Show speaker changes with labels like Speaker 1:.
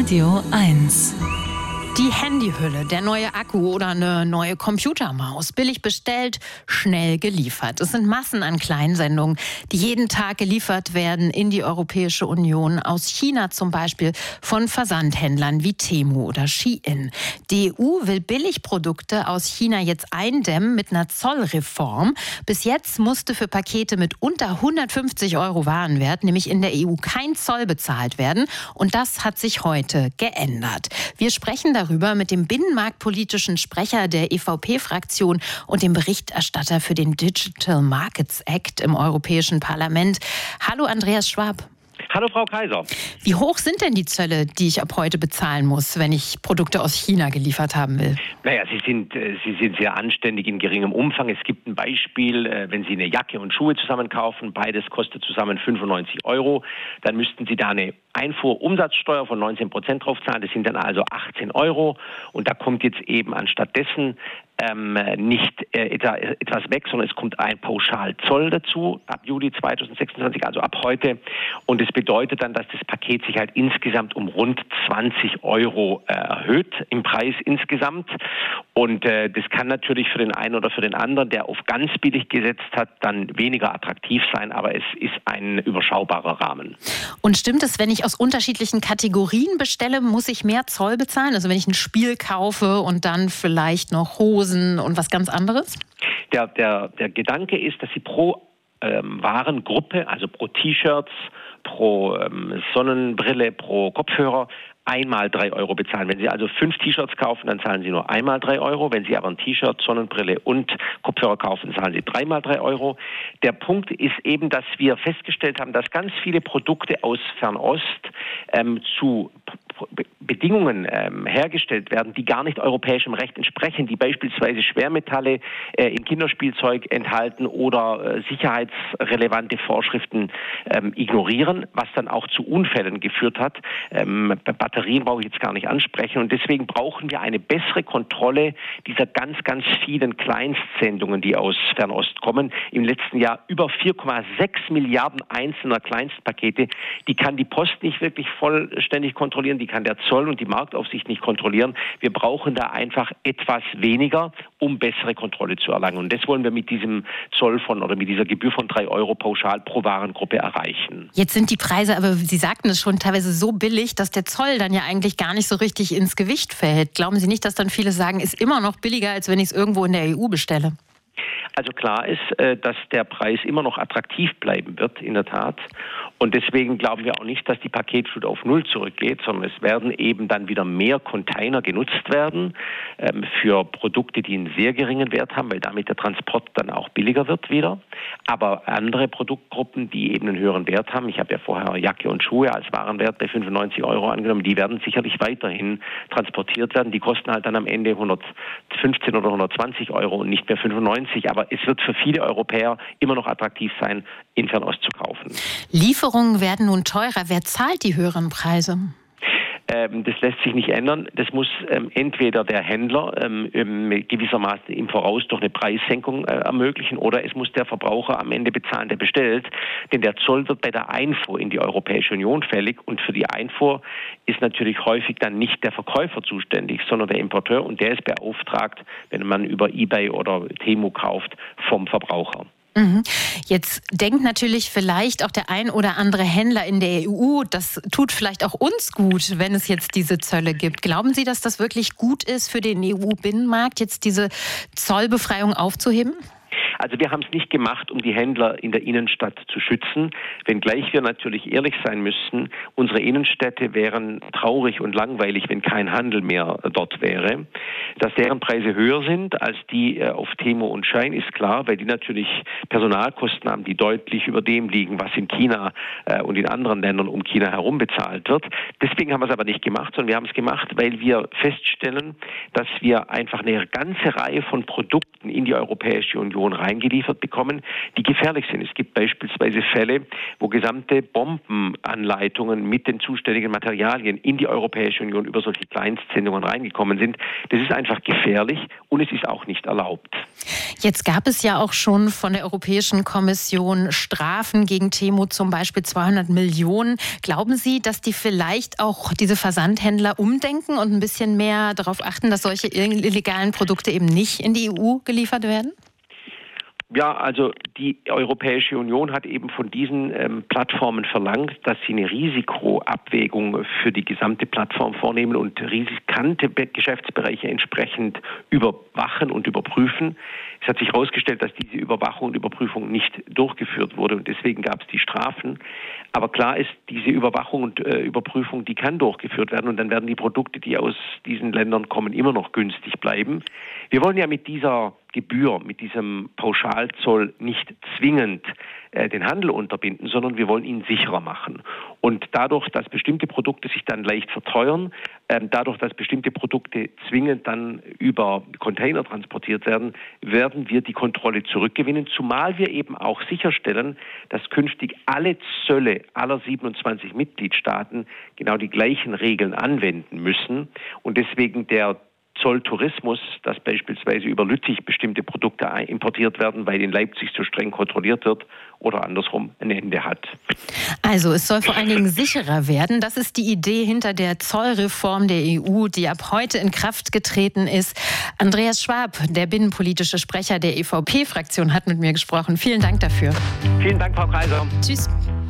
Speaker 1: Radio 1.
Speaker 2: Die Handyhülle, der neue Akku oder eine neue Computermaus. Billig bestellt, schnell geliefert. Es sind Massen an Kleinsendungen, die jeden Tag geliefert werden in die Europäische Union. Aus China zum Beispiel von Versandhändlern wie Temu oder Shein. Die EU will Billigprodukte aus China jetzt eindämmen mit einer Zollreform. Bis jetzt musste für Pakete mit unter 150 € Warenwert, nämlich in der EU, kein Zoll bezahlt werden. Und das hat sich heute geändert. Wir sprechen darüber mit dem binnenmarktpolitischen Sprecher der EVP-Fraktion und dem Berichterstatter für den Digital Markets Act im Europäischen Parlament. Hallo Andreas Schwab.
Speaker 3: Hallo Frau Kaiser.
Speaker 2: Wie hoch sind denn die Zölle, die ich ab heute bezahlen muss, wenn ich Produkte aus China geliefert haben will?
Speaker 3: Naja, sie sind sehr anständig in geringem Umfang. Es gibt ein Beispiel, wenn Sie eine Jacke und Schuhe zusammen kaufen, beides kostet zusammen 95 €, dann müssten Sie da eine Einfuhrumsatzsteuer von 19% drauf zahlen. Das sind dann also 18 €. Und da kommt jetzt eben anstattdessen nicht etwas weg, sondern es kommt ein Pauschalzoll dazu ab Juli 2026, also ab heute. Und es bedeutet dann, dass das Paket sich halt insgesamt um rund 20 € erhöht im Preis insgesamt. Und das kann natürlich für den einen oder für den anderen, der auf ganz billig gesetzt hat, dann weniger attraktiv sein, aber es ist ein überschaubarer Rahmen.
Speaker 2: Und stimmt es, wenn ich aus unterschiedlichen Kategorien bestelle, muss ich mehr Zoll bezahlen? Also wenn ich ein Spiel kaufe und dann vielleicht noch Hosen und was ganz anderes?
Speaker 3: Der Gedanke ist, dass Sie pro Warengruppe, also pro T-Shirts, pro Sonnenbrille, pro Kopfhörer, einmal 3 € bezahlen. Wenn Sie also 5 T-Shirts kaufen, dann zahlen Sie nur einmal 3 €. Wenn Sie aber ein T-Shirt, Sonnenbrille und Kopfhörer kaufen, zahlen Sie dreimal 3 €. Der Punkt ist eben, dass wir festgestellt haben, dass ganz viele Produkte aus Fernost zu Bedingungen hergestellt werden, die gar nicht europäischem Recht entsprechen, die beispielsweise Schwermetalle in Kinderspielzeug enthalten oder sicherheitsrelevante Vorschriften ignorieren, was dann auch zu Unfällen geführt hat. Batterien brauche ich jetzt gar nicht ansprechen. Und deswegen brauchen wir eine bessere Kontrolle dieser ganz, ganz vielen Kleinstsendungen, die aus Fernost kommen. Im letzten Jahr über 4,6 Milliarden einzelner Kleinstpakete. Die kann die Post nicht wirklich vollständig kontrollieren, die kann der Zoll und die Marktaufsicht nicht kontrollieren. Wir brauchen da einfach etwas weniger, um bessere Kontrolle zu erlangen. Und das wollen wir mit diesem Zoll mit dieser Gebühr von 3 € pauschal pro Warengruppe erreichen.
Speaker 2: Jetzt sind die Preise, aber Sie sagten es schon, teilweise so billig, dass der Zoll dann ja eigentlich gar nicht so richtig ins Gewicht fällt. Glauben Sie nicht, dass dann viele sagen, ist immer noch billiger, als wenn ich es irgendwo in der EU bestelle?
Speaker 3: Also klar ist, dass der Preis immer noch attraktiv bleiben wird, in der Tat. Und deswegen glauben wir auch nicht, dass die Paketflut auf Null zurückgeht, sondern es werden eben dann wieder mehr Container genutzt werden für Produkte, die einen sehr geringen Wert haben, weil damit der Transport dann auch billiger wird wieder. Aber andere Produktgruppen, die eben einen höheren Wert haben, ich habe ja vorher Jacke und Schuhe als Warenwert bei 95 € angenommen, die werden sicherlich weiterhin transportiert werden. Die kosten halt dann am Ende 115 oder 120 € und nicht mehr 95. Aber es wird für viele Europäer immer noch attraktiv sein, in Fernost zu kaufen.
Speaker 2: Lieferungen werden nun teurer. Wer zahlt die höheren Preise?
Speaker 3: Das lässt sich nicht ändern. Das muss entweder der Händler gewissermaßen im Voraus durch eine Preissenkung ermöglichen oder es muss der Verbraucher am Ende bezahlen, der bestellt. Denn der Zoll wird bei der Einfuhr in die Europäische Union fällig und für die Einfuhr ist natürlich häufig dann nicht der Verkäufer zuständig, sondern der Importeur und der ist beauftragt, wenn man über eBay oder Temu kauft, vom Verbraucher.
Speaker 2: Jetzt denkt natürlich vielleicht auch der ein oder andere Händler in der EU, das tut vielleicht auch uns gut, wenn es jetzt diese Zölle gibt. Glauben Sie, dass das wirklich gut ist für den EU-Binnenmarkt, jetzt diese Zollbefreiung aufzuheben?
Speaker 3: Also wir haben es nicht gemacht, um die Händler in der Innenstadt zu schützen, wenngleich wir natürlich ehrlich sein müssten, unsere Innenstädte wären traurig und langweilig, wenn kein Handel mehr dort wäre. Dass deren Preise höher sind als die auf Temu und Shein ist klar, weil die natürlich Personalkosten haben, die deutlich über dem liegen, was in China und in anderen Ländern um China herum bezahlt wird. Deswegen haben wir es aber nicht gemacht, sondern wir haben es gemacht, weil wir feststellen, dass wir einfach eine ganze Reihe von Produkten in die Europäische Union heimgeliefert bekommen, die gefährlich sind. Es gibt beispielsweise Fälle, wo gesamte Bombenanleitungen mit den zuständigen Materialien in die Europäische Union über solche Kleinstsendungen reingekommen sind. Das ist einfach gefährlich und es ist auch nicht erlaubt.
Speaker 2: Jetzt gab es ja auch schon von der Europäischen Kommission Strafen gegen Temu, zum Beispiel 200 Millionen. Glauben Sie, dass die vielleicht auch diese Versandhändler umdenken und ein bisschen mehr darauf achten, dass solche illegalen Produkte eben nicht in die EU geliefert werden?
Speaker 3: Ja, also die Europäische Union hat eben von diesen Plattformen verlangt, dass sie eine Risikoabwägung für die gesamte Plattform vornehmen und riskante Geschäftsbereiche entsprechend überwachen und überprüfen. Es hat sich herausgestellt, dass diese Überwachung und Überprüfung nicht durchgeführt wurde und deswegen gab es die Strafen. Aber klar ist, diese Überwachung und Überprüfung, die kann durchgeführt werden und dann werden die Produkte, die aus diesen Ländern kommen, immer noch günstig bleiben. Wir wollen ja mit dieser Gebühr, mit diesem Pauschalzoll nicht zwingend den Handel unterbinden, sondern wir wollen ihn sicherer machen. Und dadurch, dass bestimmte Produkte sich dann leicht verteuern, dadurch, dass bestimmte Produkte zwingend dann über Container transportiert werden, werden wir die Kontrolle zurückgewinnen, zumal wir eben auch sicherstellen, dass künftig alle Zölle aller 27 Mitgliedstaaten genau die gleichen Regeln anwenden müssen und deswegen der Zolltourismus, dass beispielsweise über Lüttich bestimmte Produkte importiert werden, weil in Leipzig so streng kontrolliert wird oder andersrum ein Ende hat.
Speaker 2: Also es soll vor allen Dingen sicherer werden. Das ist die Idee hinter der Zollreform der EU, die ab heute in Kraft getreten ist. Andreas Schwab, der binnenpolitische Sprecher der EVP-Fraktion, hat mit mir gesprochen. Vielen Dank dafür.
Speaker 3: Vielen Dank, Frau Kaiser.
Speaker 2: Tschüss.